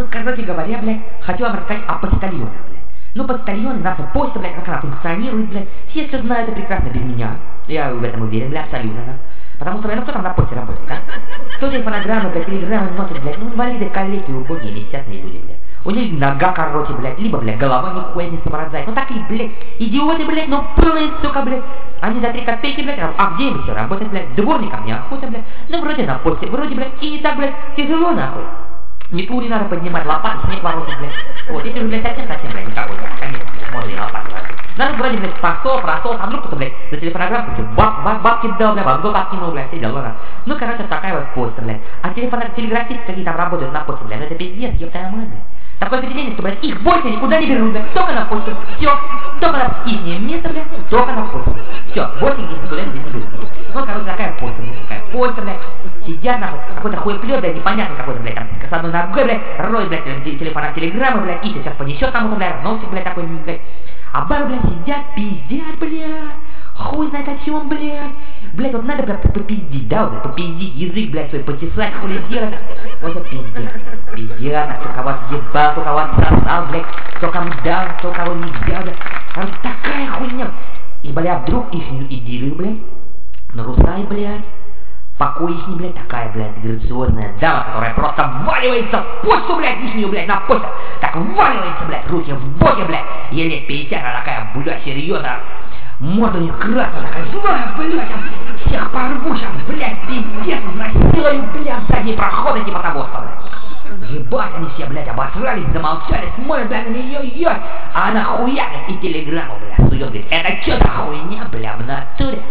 короче говоря, блядь, хочу вам рассказать о почтальонах, блядь. Ну, почтальон, наша почта, блядь, как она функционирует, блядь. Все знают это прекрасно без меня. Я в этом уверен, блядь, абсолютно, да. Потому что, блядь, ну кто там на почте работает, да? Кто телефонограммы, блядь, телеграммы носит, блядь, ну, инвалиды, калеки, убогие, несчастные люди, блядь. У них нога короче, блядь, либо, блядь, голова нихуя не соображает. Ну, такие, блядь, идиоты, блядь, ну, полные, сука, блядь. Они за 3 копейки, блядь, а где им еще работать, блядь? Дворником неохота, блядь. Ну, вроде на почте, вроде, блядь, и не так, блядь, тяжело, нахуй. Метлу не надо поднимать, лопаты, снег ворочать, блядь. Вот, если же, блядь, совсем, блядь, никакой, блядь, конечно, блядь, можно и лопаты ворочать. Надо вроде, блядь, пошел, а вдруг кто-то, блядь, за телефонограммку что, бабки дал, блядь, бабки подкинул, блядь, все дела, да. Ну, короче, такая вот почта, блядь. А телеграфисты, какие там работают на почте, блядь, ну это пиздец, ёптая мать, блядь. Такое впечатление, что, блядь, их больше никуда не берут, блядь, только на почту, все, только на ихнее место, блядь, только на почту. Все, больше их никуда не берут. Ну, короче, такая почта, блядь, сидят, нахуй, какой-то хуеплет, блядь, непонятно какой-то, блядь, там, с одной ногой, блядь, роет, блядь, телефоном телеграммы, блядь, ищет, сейчас понесет кому-то, блядь, носик, блядь, такой, блядь. А бабы, блядь, сидят, пиздят, блядь, хуй знает о чем, блядь. Блядь, вот надо, блядь, попиздить, да, блядь, попиздить, язык, блядь, свой почесать, хули делать. Вот это пиздец, пиздец, кто кого съебал, кто кого отсосал, блядь, кто кому дал, кто кого не взял, блядь. Короче, такая хуйня. И, блядь, вдруг ихнюю идиллию, блядь, нарушает, блядь, покой ихний, блядь, такая, блядь, грациозная дама, которая просто вваливается в почту, блядь, ихнюю, блядь, на почту. Так вваливается, блядь, руки в боки, блядь, ей лет 50, она такая, блядь, серьезно. Морда у них красная, такая злая, блядь, всех порву сейчас, блядь, пиздец, изнасилую, блядь, задние проходы, типа того, что, блядь. Ебать, они все, блядь, обосрались, замолчали, смотрят, блядь, на нее, ебать, а она хуякает и телеграмму, блядь, сует, говорит, это что за хуйня, бля, в натуре?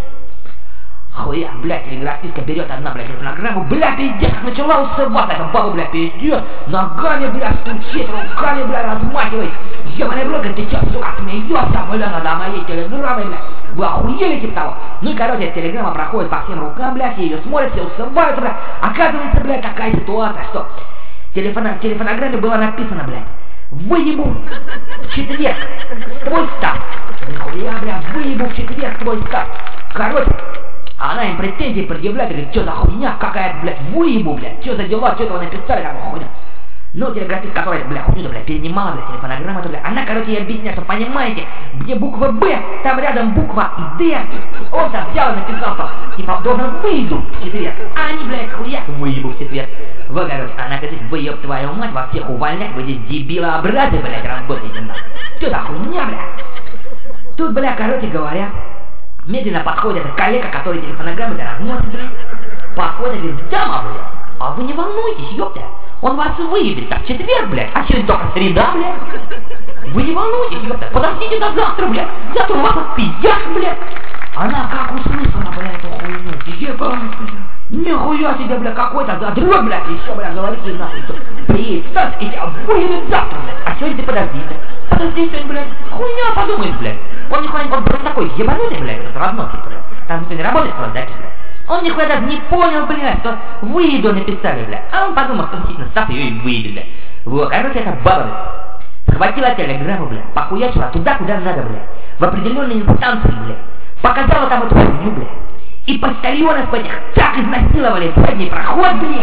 Хуя, блядь, телеграфистка берет одна, блядь, телефонограмму, бля, пиздец, как начала усываться, эта баба, бля, пиздец, ногами, бля, стучит, руками, бля, размахивает, ебаный в рот, ты чё, сука, смеешься, бля, надо моей телеграммой, бля, вы охуели, типа того. Ну и, короче, телеграмма проходит по всем рукам, бля, все ее смотрят, все усываются, бля, оказывается, бля, такая ситуация, что в телефонограмме было написано, блядь, выебу в четверг твой став, нихуя, бля, выебу в четверг твой став, короче. А она им претензии предъявляет, говорит, что за хуйня, какая-то, блядь, выебу, блядь, что за дела, что это вы написали, такую хуйню. Ну, телеграфист, который, блядь, хуйню-то, блядь, перенимала, блядь, телефонограмма-то, блядь, она, короче, ей объясняет, что, понимаете, где буква «Б», там рядом буква «Д», он там взял и написал, что, типа, должен выебу в четверг, а они, блядь, хуяк выебу в четверг. Вы, короче, она говорит, выеб твою мать, вас всех увольнять, вы здесь дебилообразы, блядь, работаете, нахуй. Что за хуйня, блядь? Тут, блядь, короче говоря, медленно подходит этот коллега, который телефонограммы-то разносит, блядь. Подходит и говорит, дама, блядь, а вы не волнуйтесь, ёпта. Он вас выебет так в четверг, блядь, а сегодня только среда, блядь. Вы не волнуйтесь, ёпта, подождите до завтра, блядь. Завтра у вас отпиздят, блядь. Она как услышала, блядь, эту хуйню. Ебать, блядь. Нихуя себе, блядь, какой-то задрот, блядь, еще, блядь, говорит ей нахуй, что представь, и тебя выебет завтра, блядь. А сегодня ты подожди, блядь. Подожди сегодня, блядь. Хуйня подумает, блядь. Он нихуя, он такой ебанутый, блядь, этот разносчик, блядь. Там что, не работает просто, да, блядь. Он нихуя даже не понял, блядь, что выебу написали, блядь. А он подумал, что действительно Стас ее и выебет, блядь. Вот, короче, эта баба, блядь, схватила телеграмму, блядь, похуячила туда, куда надо, блядь. В определенной инстанции, блядь. Показала там эту хуйню, блядь. И почтальонов этих так изнасиловали в задний проход, блядь,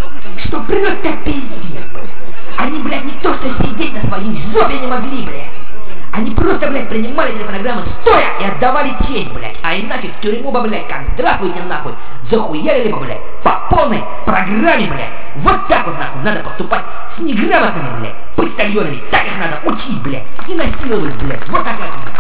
что просто пиздец, блядь. Они, блядь, не то что сидеть на своей жопе не могли, блядь. Они просто, блядь, принимали телефонограммы стоя и отдавали честь, блядь. А иначе в тюрьму бы, блядь, как здравствуйте, нахуй, захуярили бы, блядь, по полной программе, блядь. Вот так вот, нахуй, надо поступать с неграмотными, блядь, почтальонами. Так их надо учить, блядь, и насиловать, блядь. Вот такая, блядь.